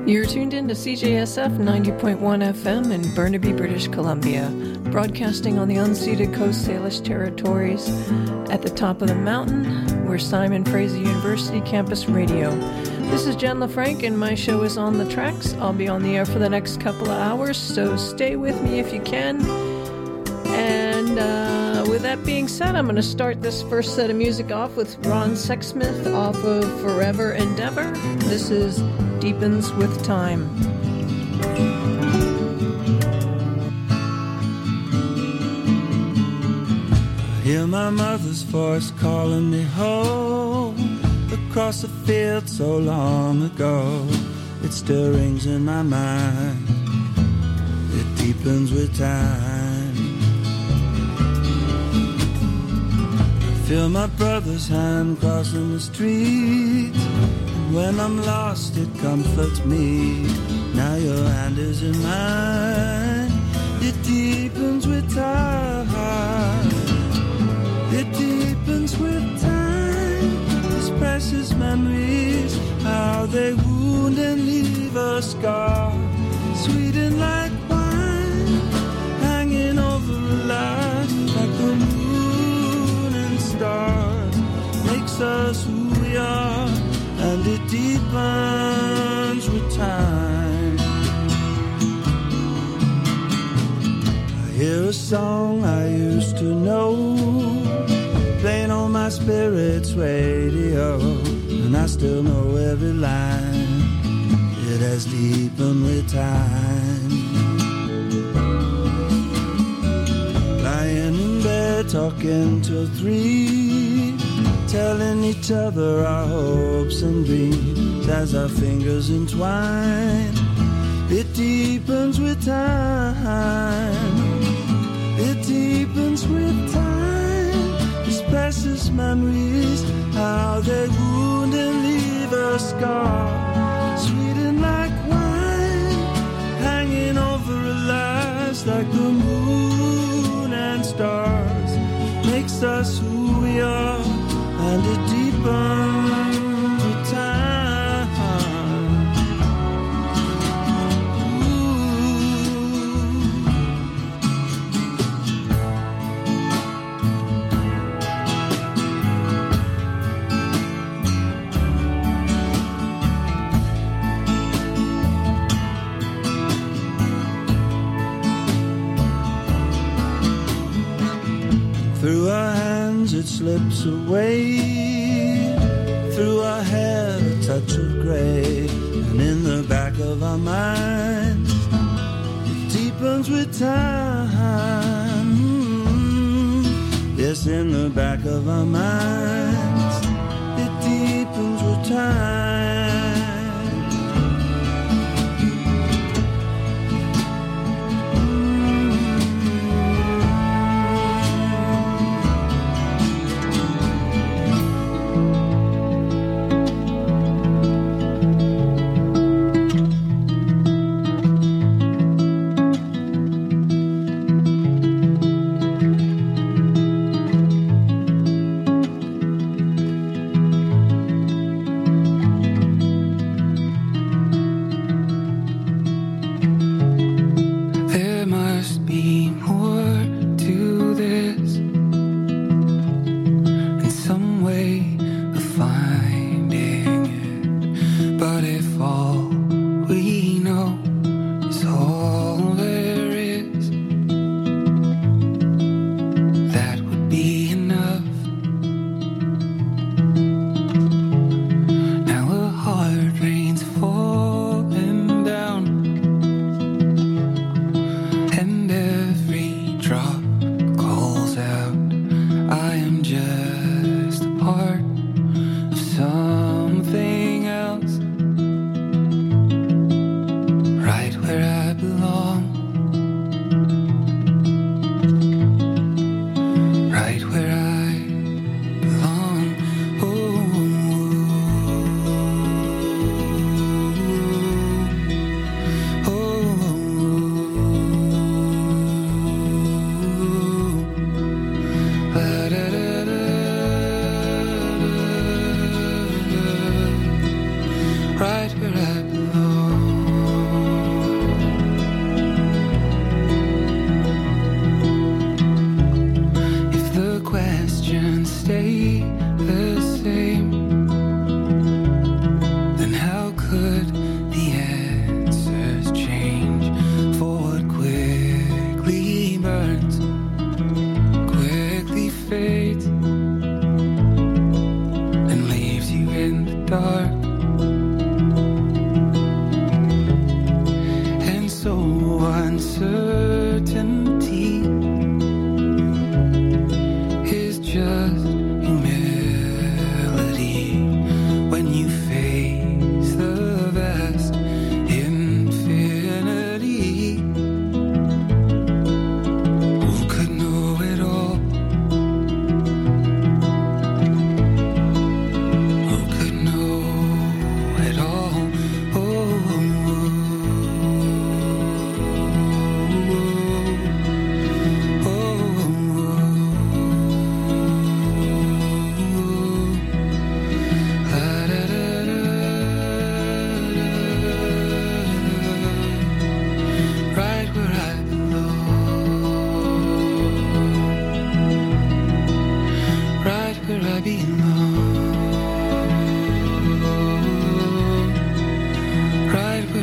You're tuned in to CJSF 90.1 FM in Burnaby, British Columbia, broadcasting on the unceded Coast Salish territories at the top of the mountain. We're Simon Fraser University Campus Radio. This is Jen LaFranc, and my show is On the Tracks. I'll be on the air for the next couple of hours, so stay with me if you can. And with that being said, I'm going to start this first set of music off with Ron Sexsmith off of Forever Endeavor. This is Deepens with Time. I hear my mother's voice calling me home across a field so long ago. It still rings in my mind. It deepens with time. I feel my brother's hand crossing the street. When I'm lost, it comforts me. Now your hand is in mine. It deepens with time. It deepens with time. These precious memories, how they wound and leave a scar. Sweetened like wine, hanging over a life like the moon and stars. Makes us who we are. And it deepens with time. I hear a song I used to know, playing on my spirit's radio, and I still know every line. It has deepened with time. Lying in bed talking till 3, telling each other our hopes and dreams as our fingers entwine. It deepens with time. It deepens with time. These precious memories, how they wound and leave a scar. Sweetened like wine, hanging over our lives like the moon and stars. Makes us who we are. And it deepens with time. Through our hands it slips away. Through our hair a touch of grey. And in the back of our minds it deepens with time. Yes, in the back of our minds it deepens with time. right where I belong. dark. And so uncertainty is just humility when you face the vast infinity. Who could know it all? Who could know it all? Right where I belong. Right where I belong. Right where I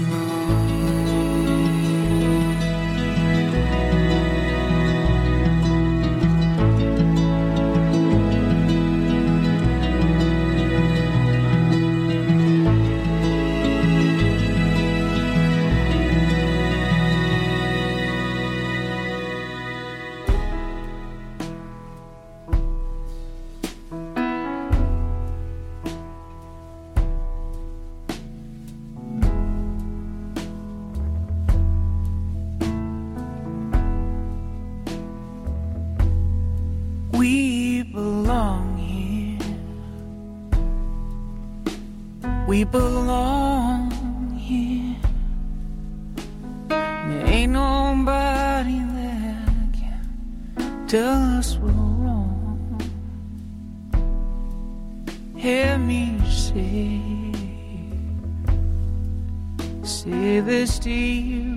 We belong here. We belong here. There ain't nobody that can tell us we're wrong. Hear me say this to you.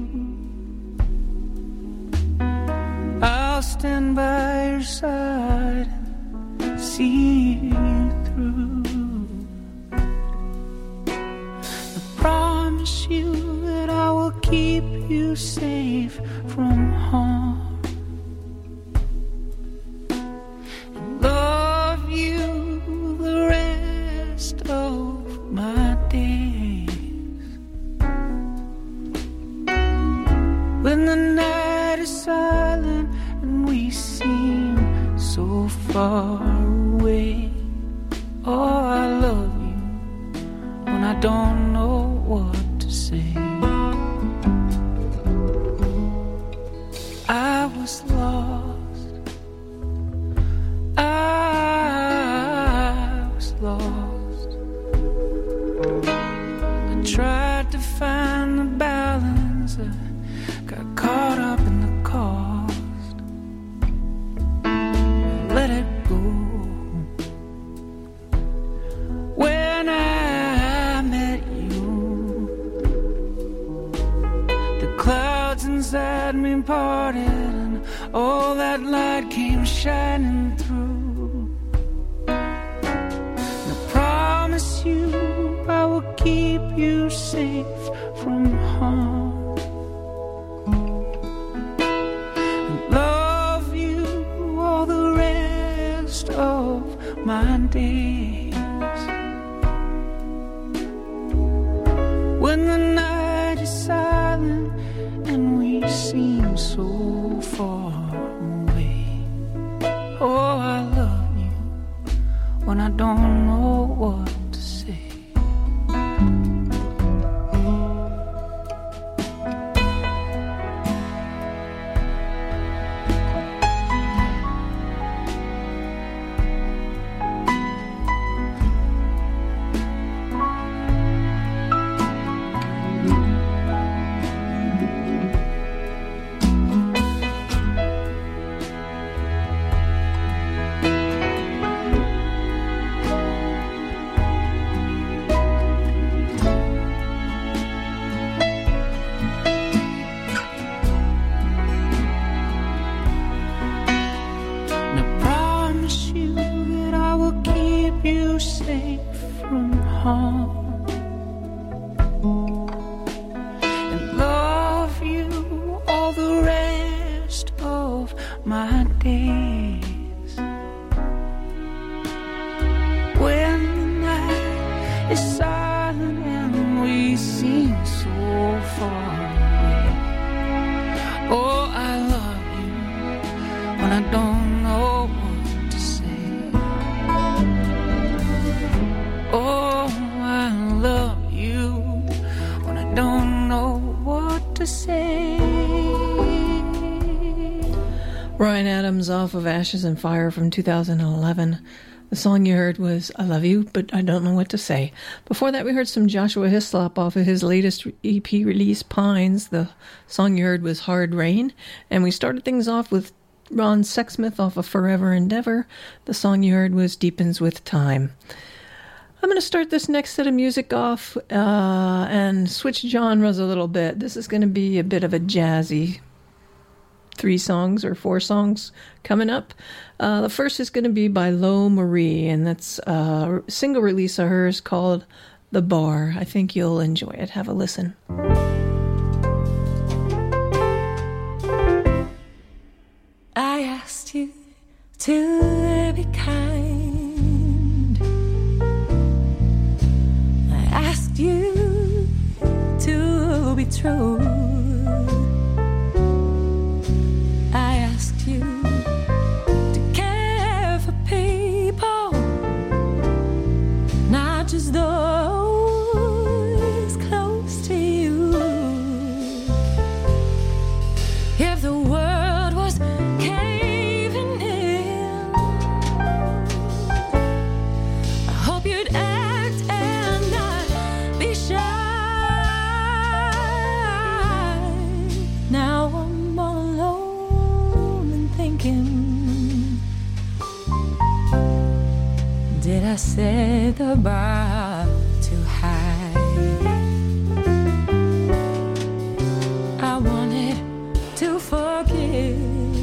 I'll stand by your side and see you through. I promise you that I will keep you safe from harm and love you the rest of my days. When the night is silent and we seem so far away, oh, I love you when I don't know what to say. I was lost, I was lost. I tried to find the balance, I got caught up in the cost. Let it go. When I met you, the clouds inside me parted and all that light came shining through. And I promise you I will keep you safe from harm and love you all the rest of my days. When the night is silent and we seem so far away, oh, I love you when I don't know what to say. my days. When the night is silent and we seem so far away. Oh, I love you when I don't know what to say. Oh, I love you when I don't know what to say. Ryan Adams off of Ashes and Fire from 2011. The song you heard was I Love You, but I Don't Know What to Say. Before that, we heard some Joshua Hislop off of his latest EP release, Pines. The song you heard was Hard Rain. And we started things off with Ron Sexsmith off of Forever Endeavor. The song you heard was Deepens with Time. I'm going to start this next set of music off and switch genres a little bit. This is going to be a bit of a jazzy 3 songs or 4 songs coming up. The first is going to be by Lo Marie, and that's a single release of hers called The Bar. I think you'll enjoy it. Have a listen. I asked you to be kind. I asked you to be true. I asked you to care for people, not just those close to you. If the world was caving in, I hope you'd act and not be shy. Now I'm all alone and thinking, did I set the bar too high? I wanted to forgive,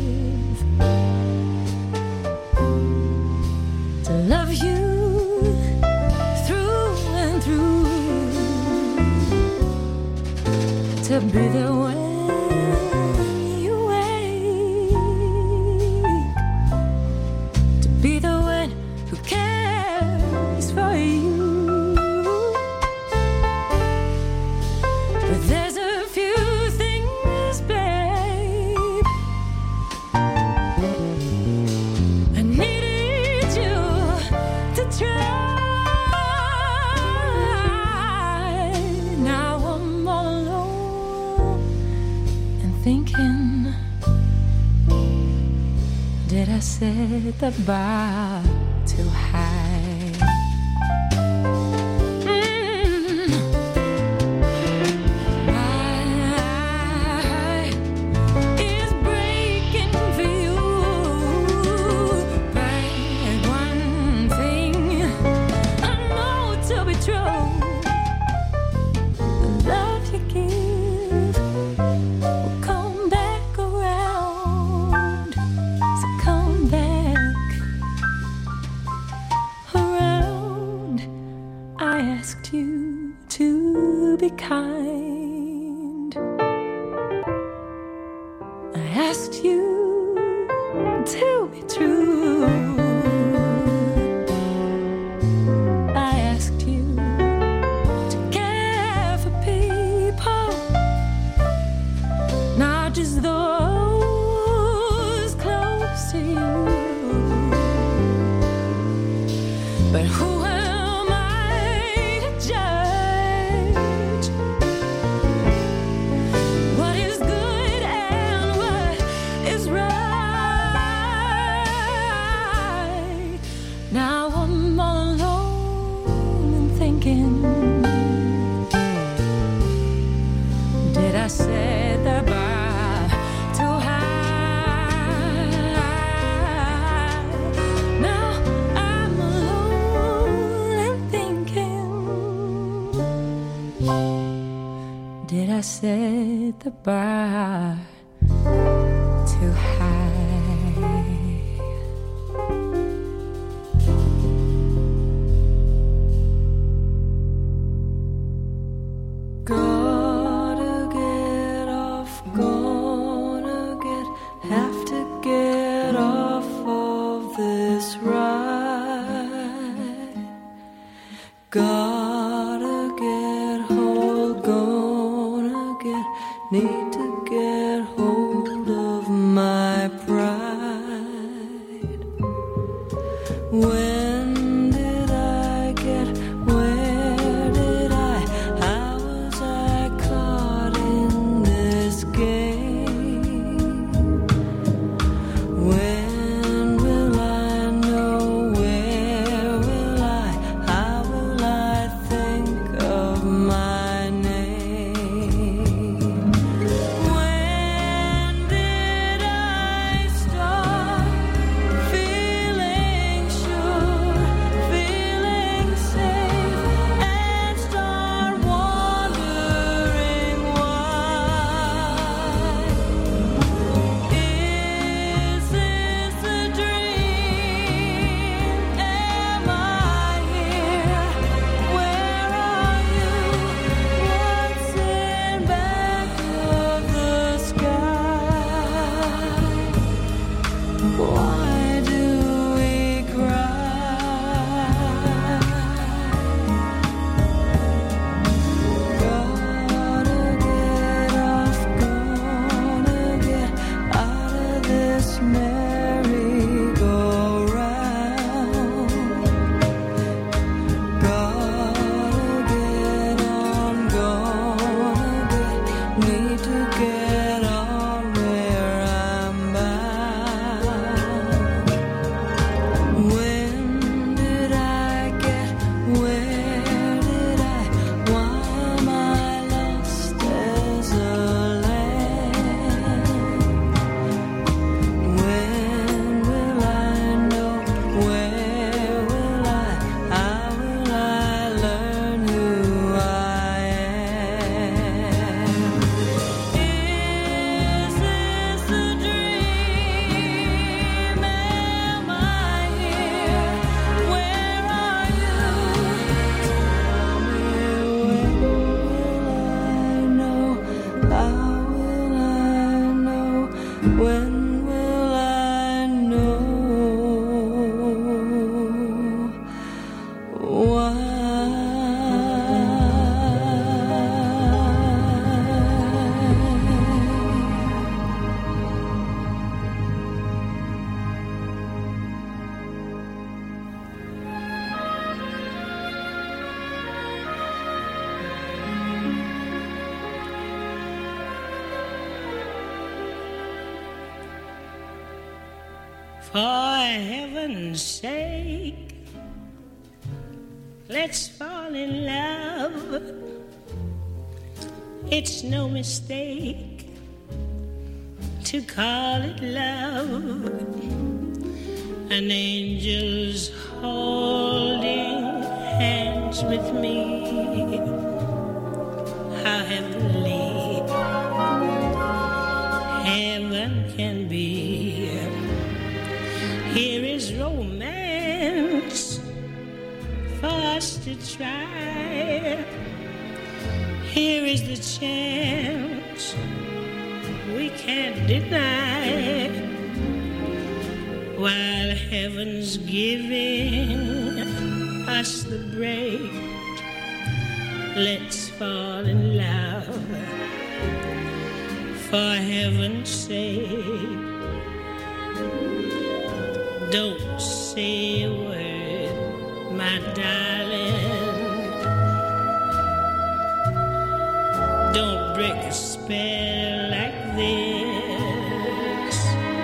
to love you through and through, to be there when you wake, to be the one who cares for you. But there's a few things, babe, I needed you to try. Now I'm all alone and thinking, did I set the bar too high? My is breaking for you. But one thing I know to be true: the love you give will come back around. So come back around. I asked you to be kind. I asked you to be true. I asked you to care for people, not just those close to you. But who am I to judge what is good and what is right? Now I'm all alone and thinking, did I set the bar too high? Now I'm alone and thinking, did I set the bar too high? Gotta get off, have to get off of this ride. God need to get hold of my pride. When did I get, where did I, how was I caught in this game? When will I know, where will I, how will I think of my name? When did I start feeling sure, feeling safe, and start wondering why? Is this a dream? Am I here? Where are you? What's in back of the sky? Why do we cry? Gotta get off, gonna get out of this merry-go-round. Gotta get on, need to get on where I'm bound. When did I get, where did I, why am I lost as a lamb? When will I know, where will I, how will I learn who I am? Is this a dream? Am I here? Where are you? Tell me, when will I know? How will I know? When will I know? Why? For heaven's sake, let's fall in love. It's no mistake to call it love. An angel's holding hands with me. How heavenly heaven can be. Here is romance for us to try. Here is the chance we can't deny. While heaven's giving us the break, let's fall in love. For heaven's sake, don't say a word, my darling. Don't break a spell like this.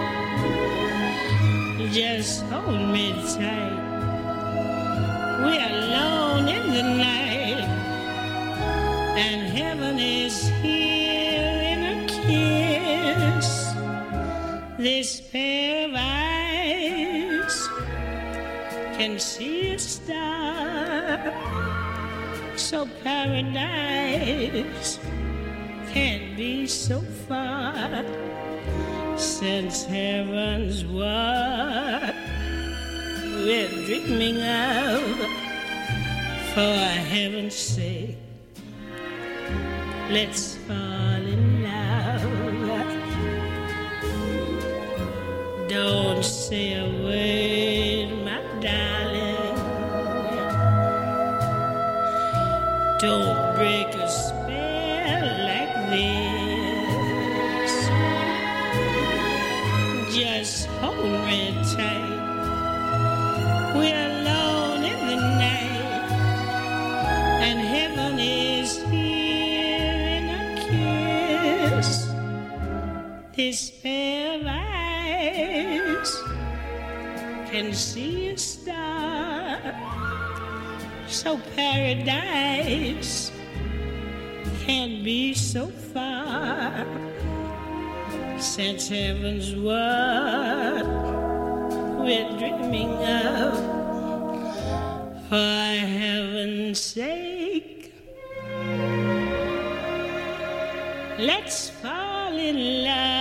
Just hold me tight. We're alone in the night, and heaven is here in a kiss. This pair of eyes can see a star, so paradise can't be so far, since heaven's what we're dreaming of. For heaven's sake, let's fall in love. Don't say a word, my darling. Don't break a spell like this. just hold me tight. We're alone in the night, and heaven is here in a kiss. This pair of eyes can see a star, so paradise can't be so far, since heaven's what we're dreaming of. For heaven's sake, let's fall in love.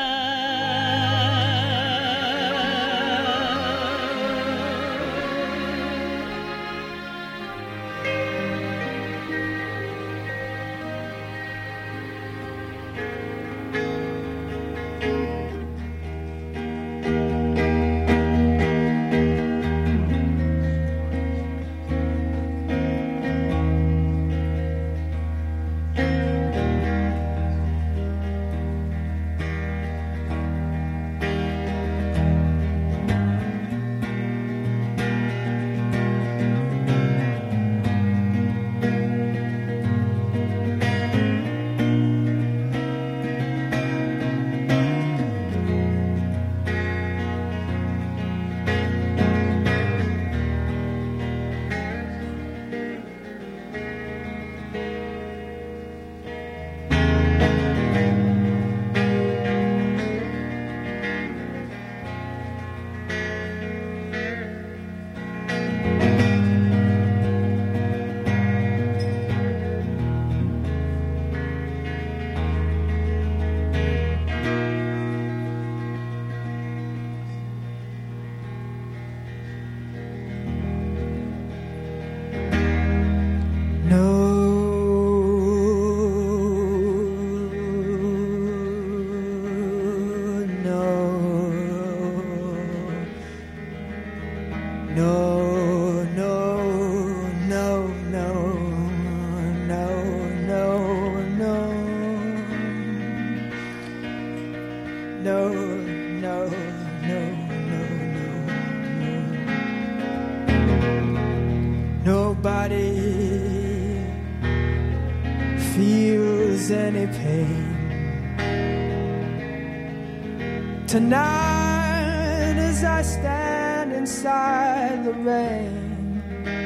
Tonight, as I stand inside the rain,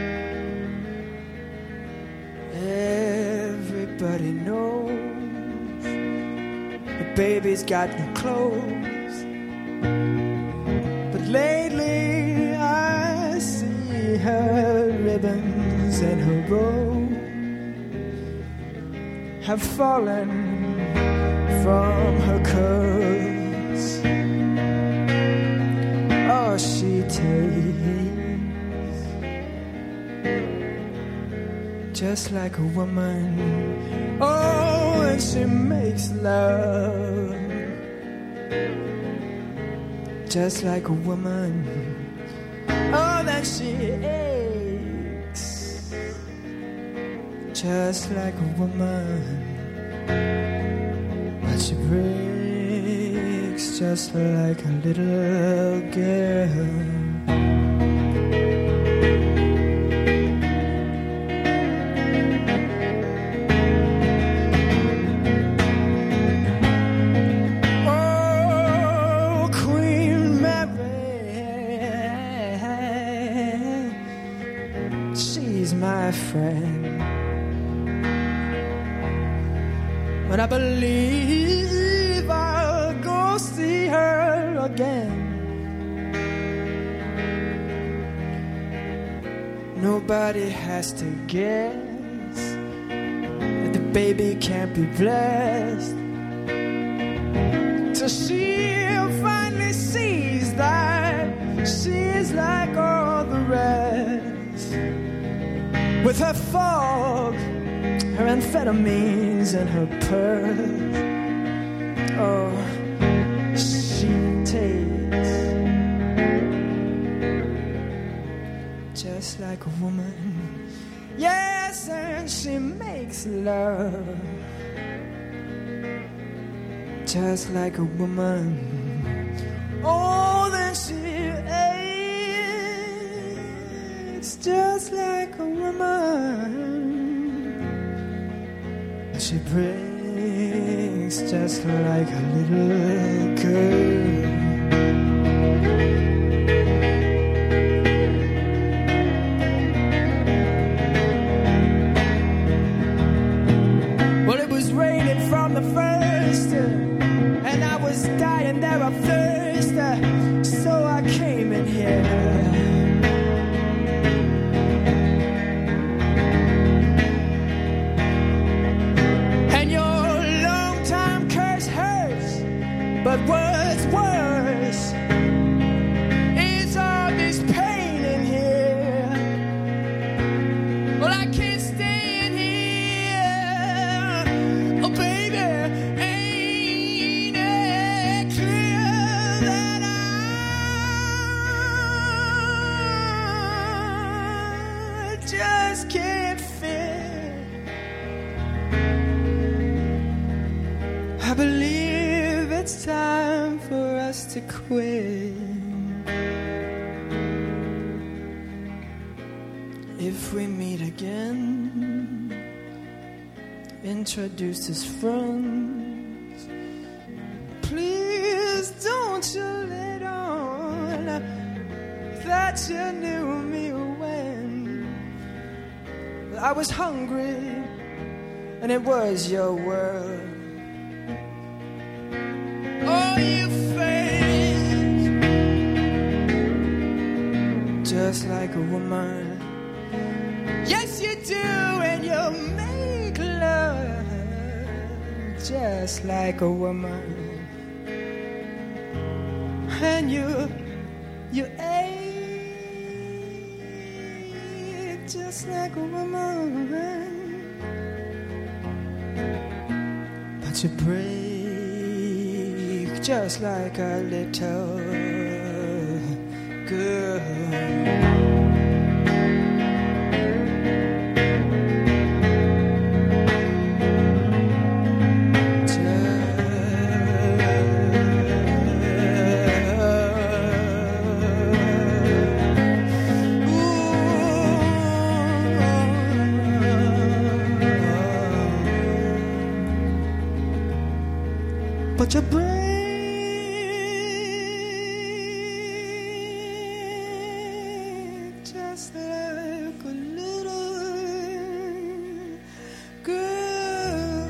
everybody knows the baby's got no clothes. But lately I see her ribbons and her bows have fallen from her curls. Oh, she takes just like a woman. Oh, and she makes love just like a woman. Oh, then she aches just like a woman. But she breaks just like a little girl. Oh, Queen Mary, she's my friend. But I believe I'll go see her again. Nobody has to guess that the baby can't be blessed till she finally sees that she's like all the rest. With her fog, her amphetamines and her pearls. Oh, she takes just like a woman. Yes, and she makes love just like a woman. Oh, then she aches just like a woman. She breaks just like a little girl. Well, it was raining from the first, and I was dying there of thirst, so I came in here. But what's worse is all this pain in here. Well, I can't stay in here. Oh, baby, ain't it clear that I just can't fit? I believe it's time for us to quit. If we meet again, introduce as friends. Please don't you let on that you knew me when I was hungry and it was your world. Oh, you face just like a woman. Yes, you do, and you make love just like a woman. And you ache just like a woman. But you break just like a little girl. But you break just like a little girl.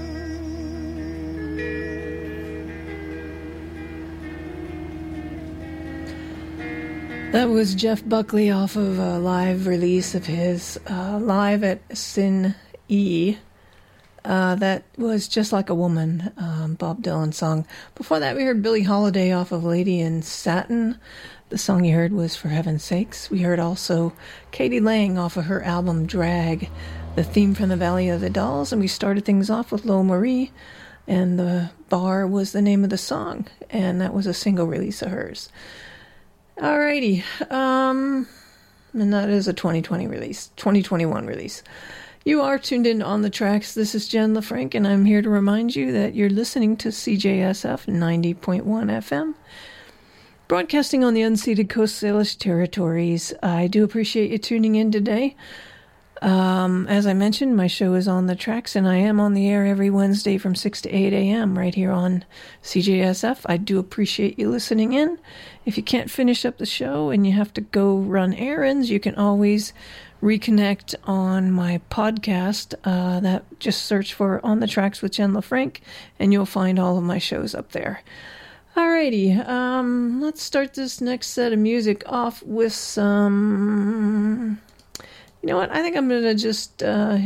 That was Jeff Buckley off of a live release of his live at Sin E. That was Just Like a Woman, Bob Dylan song. Before that, we heard Billie Holiday off of Lady in Satin. The song you heard was For Heaven's Sakes. We heard also Katie Lang off of her album Drag, the theme from the Valley of the Dolls. And we started things off with Lo Marie, and The Bar was the name of the song. And that was a single release of hers. Alrighty. And that is a 2021 release. You are tuned in On the Tracks. This is Jen LaFranc, and I'm here to remind you that you're listening to CJSF 90.1 FM, broadcasting on the unceded Coast Salish territories. I do appreciate you tuning in today. As I mentioned, my show is On the Tracks, and I am on the air every Wednesday from 6 to 8 a.m. right here on CJSF. I do appreciate you listening in. If you can't finish up the show and you have to go run errands, you can always reconnect on my podcast. That just search for On the Tracks with Jen LaFranc, and you'll find all of my shows up there. Alrighty, let's start this next set of music off with some... You know what? I think I'm going to just